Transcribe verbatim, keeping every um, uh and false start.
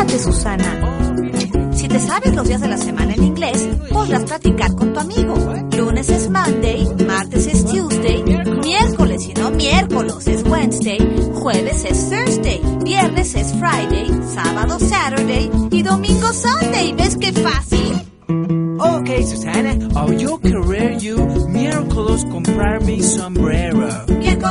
Fíjate, Susana, si te sabes los días de la semana en inglés, podrás practicar con tu amigo. Lunes es Monday, martes es Tuesday, miércoles y no miércoles es Wednesday, jueves es Thursday, viernes es Friday, sábado Saturday y domingo Sunday. ¿Ves qué fácil? Okay, Susana, oh, yo querer you miércoles comprar mi sombrero. Miércoles